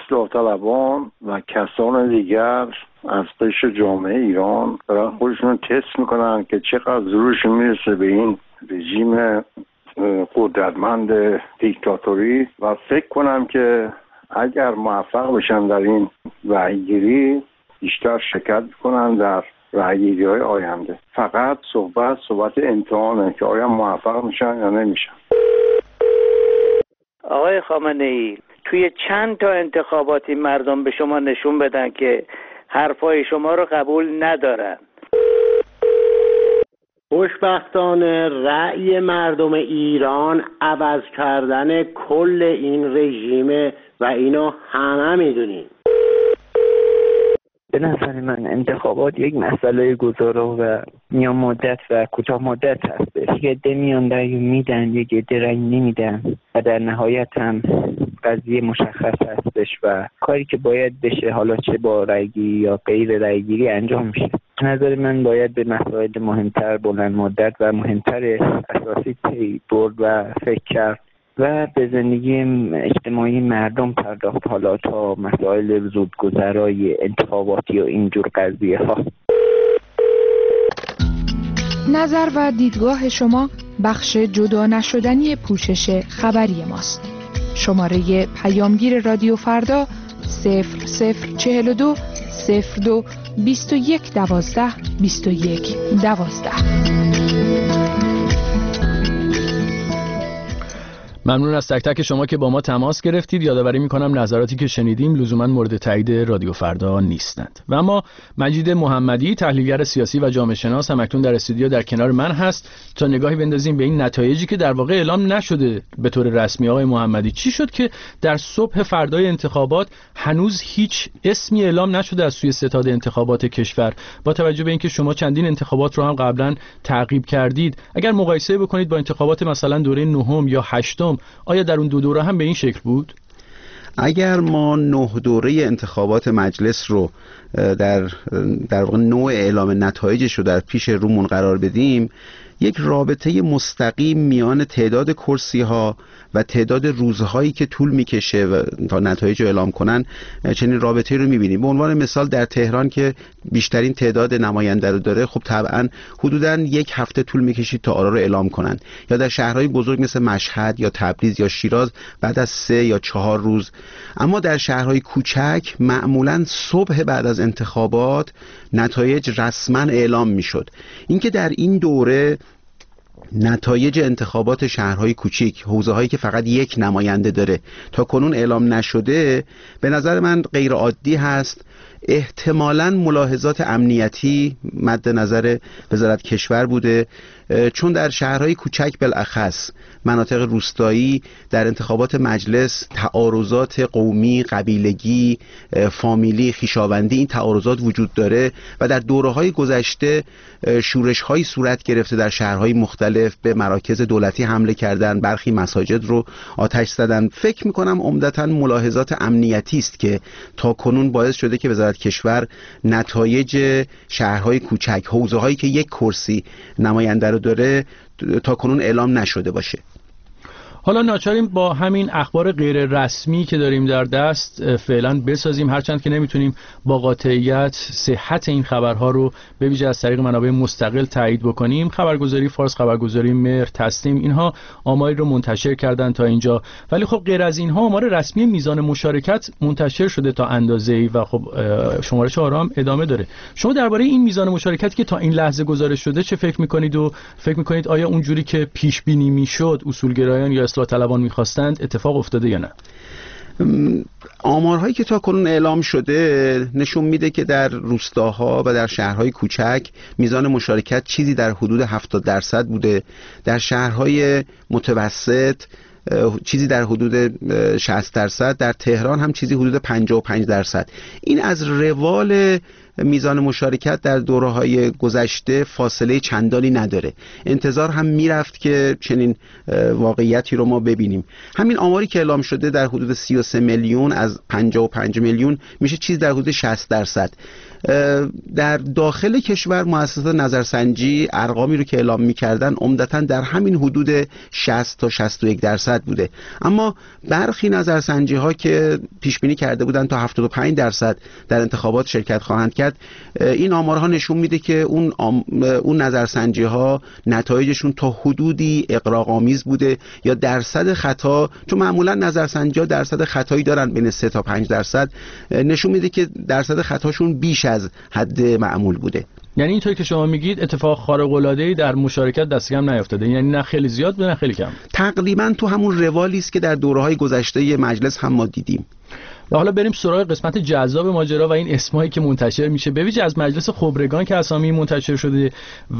اصلاح طلبان و کسان دیگر از قشر جامعه ایران دارن خودشون تست میکنن که چقدر زورشون میرسه به این رژیم قدرتمند دیکتاتوری و فکر کنم که اگر موفق بشن در این رأیگیری بیشتر شرکت کنن در رأیگیری‌های آینده. فقط صحبت امتحانه که آیا موفق میشن یا نمیشن. آقای خامنه‌ای، توی چند تا انتخاباتی مردم به شما نشون بدن که حرفای شما رو قبول ندارن؟ خوشبختانه رأی مردم ایران عوض کردن کل این رژیم و اینو همه میدونیم. به نظر من انتخابات یک مسئله گذرا و میان مدت و کوتاه مدت هستش. یه عده میان رأی میدن، یک عده رأی نمیدن و در نهایت هم قضیه مشخص هستش و کاری که باید بشه، حالا چه با رأیگیری یا غیر رأیگیری، انجام میشه. به نظر من باید به مسائل مهمتر، بلند مدت و مهمتر اساسی پی برد و فکر کرد و به زندگی اجتماعی مردم پرداخت، حالا تا مسائل زودگذرای انتخاباتی و اینجور قضیه ها. نظر و دیدگاه شما بخش جدا نشدنی پوشش خبری ماست. شماره پیامگیر رادیو فردا 0042 02 21 12 21 12. ممنون از تک تک شما که با ما تماس گرفتید. یادآوری می‌کنم نظراتی که شنیدیم لزوما مورد تایید رادیو فردا نیستند. و اما مجید محمدی، تحلیلگر سیاسی و جامعه شناس، هم اکنون در استودیو در کنار من هست تا نگاهی بندازیم به این نتایجی که در واقع اعلام نشده به طور رسمی. آقای محمدی، چی شد که در صبح فردای انتخابات هنوز هیچ اسمی اعلام نشده از سوی ستاد انتخابات کشور؟ با توجه به اینکه شما چندین انتخابات رو هم قبلا تعقیب کردید، اگر مقایسه بکنید با انتخابات مثلا دوره 9 یا 8، آیا در اون دو دوره هم به این شکل بود؟ اگر ما 9 دوره انتخابات مجلس رو در واقع نوع اعلام نتایجش رو در پیش رومون قرار بدیم، یک رابطه مستقیم میان تعداد کرسی ها و تعداد روزهایی که طول میکشه تا نتایج رو اعلام کنن، چنین رابطه رو میبینیم. به عنوان مثال در تهران که بیشترین تعداد نماینده رو داره، خب طبعا حدوداً 1 هفته طول میکشید تا آرا رو اعلام کنن. یا در شهرهای بزرگ مثل مشهد یا تبریز یا شیراز بعد از 3 یا 4 روز. اما در شهرهای کوچک معمولاً صبح بعد از انتخابات نتایج رسما اعلام میشد. اینکه در این دوره نتایج انتخابات شهرهای کوچیک، حوزه‌هایی که فقط 1 نماینده داره، تا کنون اعلام نشده، به نظر من غیر عادی هست. احتمالاً ملاحظات امنیتی مد نظر وزارت کشور بوده، چون در شهرهای کوچک بالاخص مناطق روستایی در انتخابات مجلس تعارضات قومی، قبیلگی، فامیلی، خویشاوندی، این تعارضات وجود داره و در دوره‌های گذشته شورش‌هایی صورت گرفته در شهرهای مختلف، به مراکز دولتی حمله کردن، برخی مساجد رو آتش زدن. فکر می‌کنم عمدتاً ملاحظات امنیتی است که تا کنون باعث شده که وزارت کشور نتایج شهرهای کوچک، حوزه‌هایی که 1 کرسی نماینده رو داره، تا کنون اعلام نشده باشه. حالا ناچاریم با همین اخبار غیر رسمی که داریم در دست فعلا بسازیم، هرچند که نمیتونیم با قاطعیت صحت این خبرها رو به ویژه از طریق منابع مستقل تایید بکنیم. خبرگزاری فارس، خبرگزاری مهر، تسنیم، اینها آماری رو منتشر کردن تا اینجا، ولی خب غیر از اینها آمار رسمی میزان مشارکت منتشر شده تا اندازه‌ای و خب شمارش آرام ادامه داره. شما درباره این میزان مشارکتی که تا این لحظه گزارش شده چه فکر میکنید و فکر میکنید آیا اونجوری که پیش بینی میشد اصولگرایان یا اصلاح طلبان میخواستند اتفاق افتاده یا نه؟ آمارهایی که تا کنون اعلام شده نشون میده که در روستاها و در شهرهای کوچک میزان مشارکت چیزی در حدود 70% بوده، در شهرهای متوسط چیزی در حدود 60%، در تهران هم چیزی حدود 55%. این از روال میزان مشارکت در دوره‌های گذشته فاصله چندانی نداره. انتظار هم میرفت که چنین واقعیتی رو ما ببینیم. همین آماری که اعلام شده در حدود 33 میلیون از 55 میلیون میشه چیز در حدود 60%. در داخل کشور مؤسسات نظرسنجی ارقامی رو که اعلام می‌کردن عمدتاً در همین حدود 60 تا 61% بوده، اما برخی نظرسنجی‌ها که پیش بینی کرده بودن تا 75% در انتخابات شرکت خواهند کرد، این آمارها نشون میده که اون نظرسنجی‌ها نتایجشون تا حدودی اغراق‌آمیز بوده یا درصد خطا، چون معمولاً نظرسنجی‌ها درصد خطایی دارن بین 3 تا 5%، نشون میده که درصد خطاشون بیش از حد معمول بوده. یعنی اینطوری که شما میگید اتفاق خارق‌العاده‌ای در مشارکت دست کم نیفتاده، یعنی نه خیلی زیاد بوده نه خیلی کم، تقریبا تو همون روالی است که در دوره‌های گذشته مجلس هم ما دیدیم. و حالا بریم سراغ قسمت جذاب ماجرا و این اسمایی که منتشر میشه، به ویژه از مجلس خبرگان که اسامی منتشر شده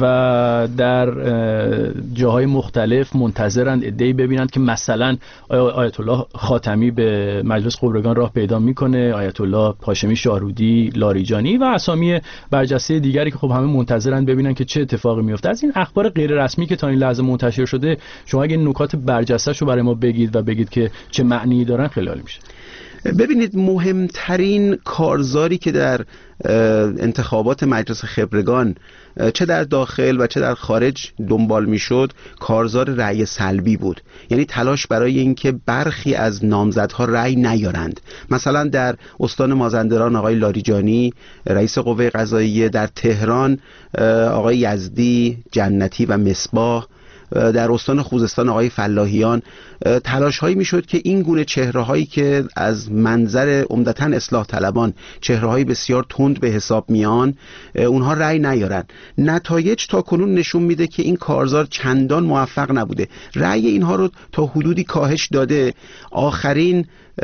و در جاهای مختلف منتظرند عده‌ای ببینند که مثلا آیت الله خاتمی به مجلس خبرگان راه پیدا میکنه، آیت الله هاشمی شاهرودی، لاریجانی و اسامی برجسته دیگری که خب همه منتظرند ببینن که چه اتفاقی میفته. از این اخبار غیر رسمی که تا این لحظه منتشر شده شما اگه نکات برجسته‌شو برای ما بگید و بگید که چه معنی دارن خیلی عالی میشه. ببینید، مهمترین کارزاری که در انتخابات مجلس خبرگان چه در داخل و چه در خارج دنبال میشد کارزار رأی سلبی بود، یعنی تلاش برای اینکه برخی از نامزدها رأی نیارند. مثلا در استان مازندران آقای لاریجانی رئیس قوه قضاییه، در تهران آقای یزدی، جنتی و مصباح، در استان خوزستان آقای فلاحیان تلاش هایی میشد که این گونه چهره هایی که از منظر عمدتاً اصلاح طلبان چهره هایی بسیار تند به حساب میان اونها رأی نیارن. نتایج تا کنون نشون میده که این کارزار چندان موفق نبوده، رأی اینها رو تا حدودی کاهش داده. آخرین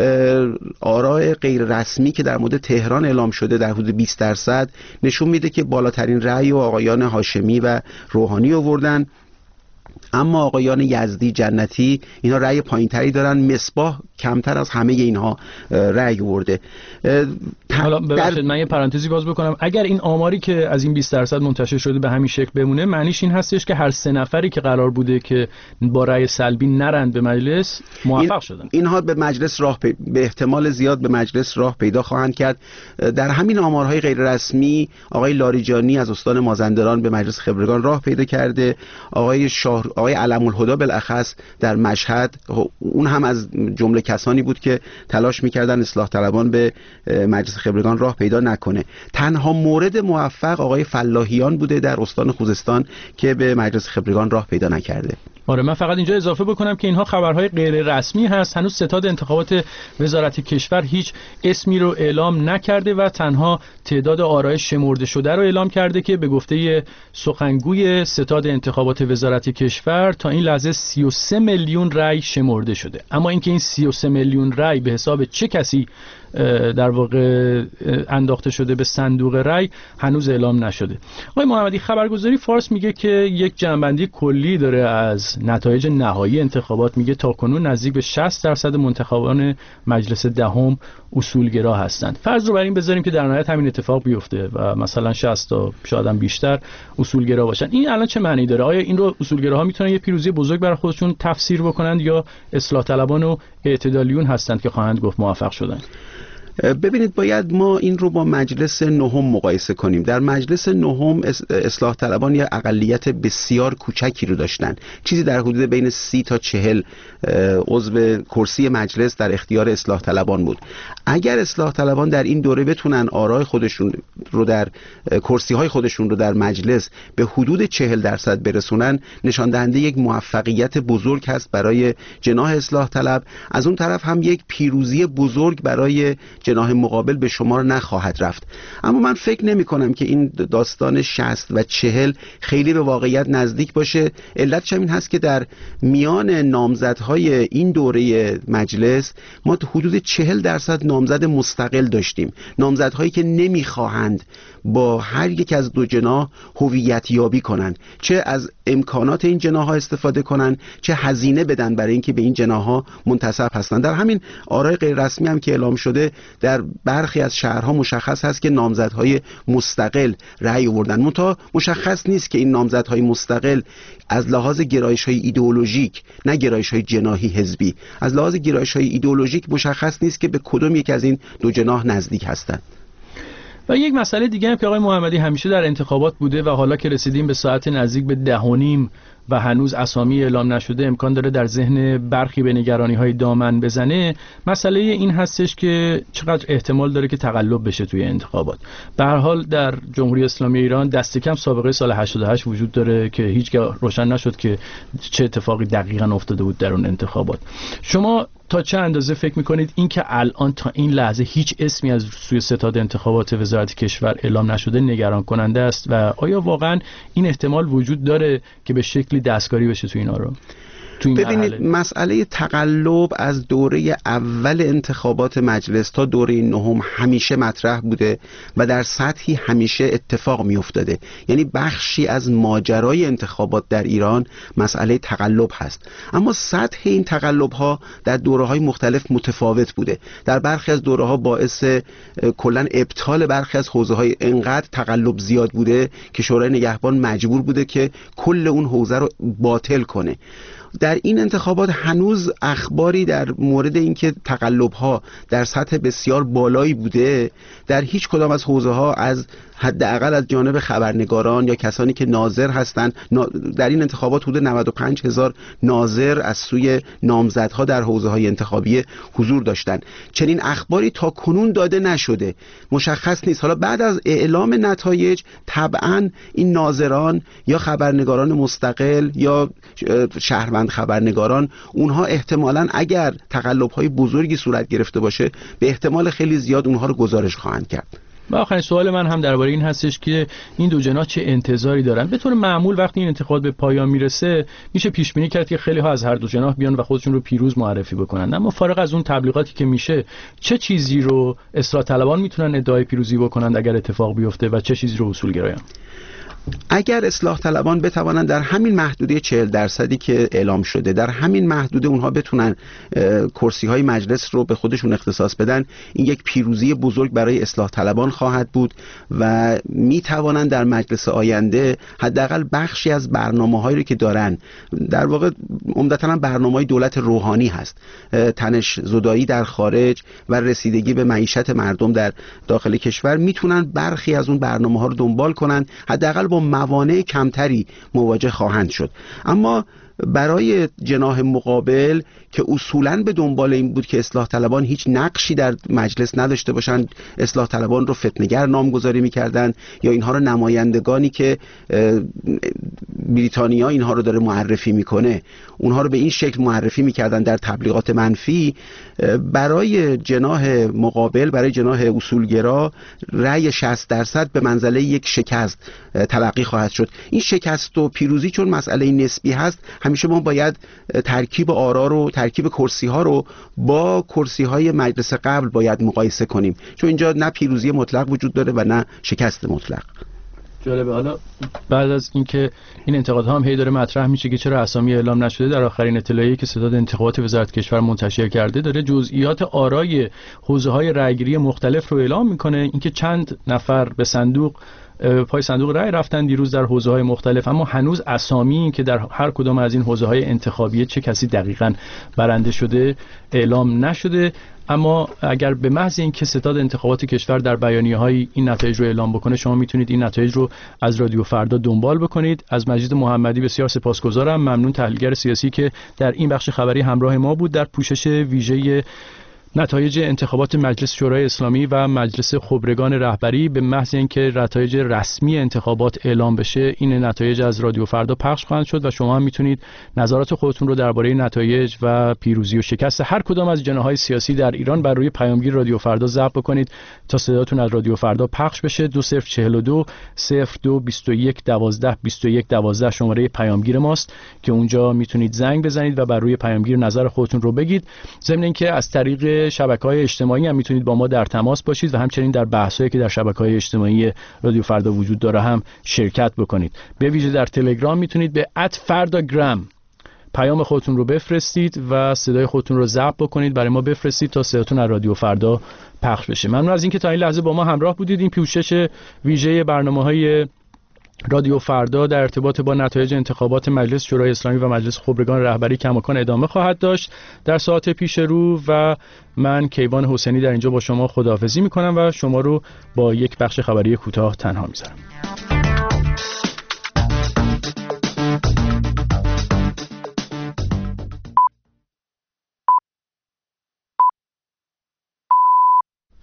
آراء غیر رسمی که در مورد تهران اعلام شده در حدود 20% نشون میده که بالاترین رأی و آقایان هاشمی و روحانی آوردن، اما آقایان یزدی، جنتی اینا رأی پایینتری دارن، مصباح کمتر از همه اینها رأی آورده. حالا ببخشید من یه پرانتزی باز بکنم، اگر این آماری که از این 20% منتشر شده به همین شکل بمونه، معنیش این هستش که هر 3 نفری که قرار بوده که با رأی سلبی نرند به مجلس موفق شدن. اینها به مجلس به احتمال زیاد به مجلس راه پیدا خواهند کرد. در همین آمارهای غیر رسمی آقای لاریجانی از استان مازندران به مجلس خبرگان راه پیدا کرده، آقای علم الهدی بالاخص در مشهد، اون هم از جمله کسانی بود که تلاش میکردن اصلاح طلبان به مجلس خبرگان راه پیدا نکنه. تنها مورد موفق آقای فلاحیان بوده در استان خوزستان که به مجلس خبرگان راه پیدا نکرده. آره، من فقط اینجا اضافه بکنم که اینها خبرهای غیر رسمی هست. هنوز ستاد انتخابات وزارت کشور هیچ اسمی رو اعلام نکرده و تنها تعداد آرای شمرده شده رو اعلام کرده که به گفته سخنگوی ستاد انتخابات وزارت کشور تا این لحظه 33 میلیون رأی شمرده شده. اما اینکه این 33 میلیون رأی به حساب چه کسی در واقع انداخته شده به صندوق رأی هنوز اعلام نشده. آقای محمدی، خبرگزاری فارس میگه که یک جنبندی کلی داره از نتایج نهایی انتخابات، میگه تاکنون نزدیک به 60% منتخبان مجلس دهم اصولگرا هستند. فرض رو بر این بذاریم که در نهایت همین اتفاق بیفته و مثلا 60 تا شاید هم بیشتر اصولگرا باشن، این الان چه معنی داره؟ آیا این رو اصولگراها میتونن یه پیروزی بزرگ برای خودشون تفسیر بکنند یا اصلاح طلبان و اعتدالیون هستند که خواهند گفت موفق شدن؟ ببینید، باید ما این رو با مجلس نهم مقایسه کنیم. در مجلس نهم اصلاح طلبان یا اقلیت بسیار کوچکی رو داشتن، چیزی در حدود بین 30 تا 40 عضو کرسی مجلس در اختیار اصلاح طلبان بود. اگر اصلاح طلبان در این دوره بتونن آرای خودشون رو در کرسی های خودشون رو در مجلس به حدود 40% برسونن، نشان دهنده یک موفقیت بزرگ هست برای جناح اصلاح طلب. از اون طرف هم یک پیروزی بزرگ برای جناح مقابل به شمار نخواهد رفت. اما من فکر نمی کنم که این داستان 60 و 40 خیلی به واقعیت نزدیک باشه. علتش این هست که در میان نامزدهای این دوره مجلس ما حدود 40% نامزد مستقل داشتیم، نامزدهایی که نمیخواهند با هر یک از دو جناح هویت یابی کنند، چه از امکانات این جناح ها استفاده کنند، چه هزینه بدن برای اینکه به این جناح ها منتسب هستند. در همین آرای غیر رسمی هم که اعلام شده در برخی از شهرها مشخص هست که نامزدهای مستقل رأی آوردن، منتها مشخص نیست که این نامزدهای مستقل از لحاظ گرایش‌های ایدئولوژیک، نه گرایش‌های جناحی حزبی، از لحاظ گرایش‌های ایدئولوژیک مشخص نیست که به کدوم یک از این دو جناح نزدیک هستند. و یک مسئله دیگه هم که آقای محمدی همیشه در انتخابات بوده و حالا که رسیدیم به ساعت نزدیک به 10:30 و هنوز اسامی اعلام نشده، امکان داره در ذهن برخی به نگرانی‌های دامن بزنه. مسئله این هستش که چقدر احتمال داره که تقلب بشه توی انتخابات. به هر حال در جمهوری اسلامی ایران دست کم سابقه سال 88 وجود داره که هیچگاه روشن نشد که چه اتفاقی دقیقاً افتاده بود در اون انتخابات. شما تا چه اندازه فکر میکنید این که الان تا این لحظه هیچ اسمی از سوی ستاد انتخابات وزارت کشور اعلام نشده نگران کننده است و آیا واقعا این احتمال وجود داره که به شکلی دستکاری بشه تو اینا رو؟ ببینید، مسئله تقلب از دوره اول انتخابات مجلس تا دوره نهم همیشه مطرح بوده و در سطحی همیشه اتفاق می افتاده. یعنی بخشی از ماجرای انتخابات در ایران مسئله تقلب هست، اما سطح این تقلب ها در دوره های مختلف متفاوت بوده. در برخی از دوره ها باعث کلا ابطال برخی از حوزه های انقدر تقلب زیاد بوده که شورای نگهبان مجبور بوده که کل اون حوزه رو باطل کنه. در این انتخابات هنوز اخباری در مورد اینکه تقلب‌ها در سطح بسیار بالایی بوده در هیچ کدام از حوزه‌ها از حداقل از جانب خبرنگاران یا کسانی که ناظر هستند، در این انتخابات حدود 95,000 ناظر از سوی نامزدها در حوزه‌های انتخابی حضور داشتند. چنین اخباری تا کنون داده نشده، مشخص نیست. حالا بعد از اعلام نتایج طبعاً این ناظران یا خبرنگاران مستقل یا شهروند خبرنگاران، اونها احتمالاً اگر تقلب‌های بزرگی صورت گرفته باشه به احتمال خیلی زیاد اونها رو گزارش خواهند کرد. و آخرین سوال من هم درباره این هستش که این دو جناح چه انتظاری دارن؟ به طور معمول وقتی این انتخابات به پایان میرسه میشه پیش بینی کرد که خیلی ها از هر دو جناح بیان و خودشون رو پیروز معرفی بکنن، اما فارغ از اون تبلیغاتی که میشه چه چیزی رو اصلاح طلبان میتونن ادعای پیروزی بکنن اگر اتفاق بیفته و چه چیزی رو اصولگرایان؟ اگر اصلاح طلبان بتوانند در همین محدوده 40% که اعلام شده، در همین محدوده اونها بتونن کرسی های مجلس رو به خودشون اختصاص بدن، این یک پیروزی بزرگ برای اصلاح طلبان خواهد بود و میتوانند در مجلس آینده حداقل بخشی از برنامه‌هایی رو که دارن، در واقع عمدتاً برنامه‌های دولت روحانی هست، تنش زدایی در خارج و رسیدگی به معیشت مردم در داخل کشور، میتونن برخی از اون برنامه‌ها رو دنبال کنن، حداقل با موانع کمتری مواجه خواهند شد. اما برای جناح مقابل که اصولاً به دنبال این بود که اصلاح طلبان هیچ نقشی در مجلس نداشته باشند، اصلاح طلبان رو فتنه‌گر نامگذاری می‌کردن یا اینها رو نمایندگانی که بریتانیا اینها رو داره معرفی میکنه اونها رو به این شکل معرفی می‌کردن در تبلیغات منفی، برای جناح مقابل، برای جناح اصولگرا رأی 60% به منزله یک شکست تلقی خواهد شد. این شکست و پیروزی چون مسئله نسبی هست، همیشه ما باید ترکیب آرا رو، ترکیب کرسی ها رو با کرسی های مجلس قبل باید مقایسه کنیم، چون اینجا نه پیروزی مطلق وجود داره و نه شکست مطلق. جالبه. حالا بعد از اینکه این انتقادها هم هی داره مطرح میشه که چرا اسامی اعلام نشده، در آخرین اطلاعیه‌ای که ستاد انتخابات وزارت کشور منتشر کرده داره جزئیات آرای حوزه‌های رأیگیری مختلف رو اعلام میکنه، اینکه چند نفر به پای صندوق رأی رفتن دیروز در حوزه‌های مختلف، اما هنوز اسامی که در هر کدام از این حوزه‌های انتخابی چه کسی دقیقاً برنده شده اعلام نشده. اما اگر به محض اینکه ستاد انتخابات کشور در بیانیه‌های این نتایج رو اعلام بکنه، شما میتونید این نتایج رو از رادیو فردا دنبال بکنید. از مجید محمدی بسیار سپاسگزارم، ممنون، تحلیلگر سیاسی که در این بخش خبری همراه ما بود در پوشش ویژه نتایج انتخابات مجلس شورای اسلامی و مجلس خبرگان رهبری. به محض اینکه نتایج رسمی انتخابات اعلام بشه، این نتایج از رادیو فردا پخش خواهند شد و شما هم میتونید نظرات خودتون رو درباره نتایج و پیروزی و شکست هر کدام از جناح‌های سیاسی در ایران بر روی پیامگیر رادیو فردا ضبط بکنید تا صداتون از رادیو فردا پخش بشه. 2042 02 21 12 21 12 شماره پیامگیر ماست که اونجا میتونید زنگ بزنید و بر روی پیامگیر نظر خودتون رو بگید. ضمن اینکه از طریق شبکه‌های اجتماعی هم میتونید با ما در تماس باشید و همچنین در بحثایی که در شبکه‌های اجتماعی رادیو فردا وجود داره هم شرکت بکنید. به ویژه در تلگرام میتونید به @فرdagram پیام خودتون رو بفرستید و صدای خودتون رو ضبط بکنید، برای ما بفرستید تا صداتون از رادیو فردا پخش بشه. ممنون از اینکه تا این لحظه با ما همراه بودید. این پوشش ویژه برنامه‌های رادیو فردا در ارتباط با نتایج انتخابات مجلس شورای اسلامی و مجلس خبرگان رهبری کماکان ادامه خواهد داشت در ساعات پیش رو و من کیوان حسینی در اینجا با شما خداحافظی میکنم و شما رو با یک بخش خبری کوتاه تنها میذارم.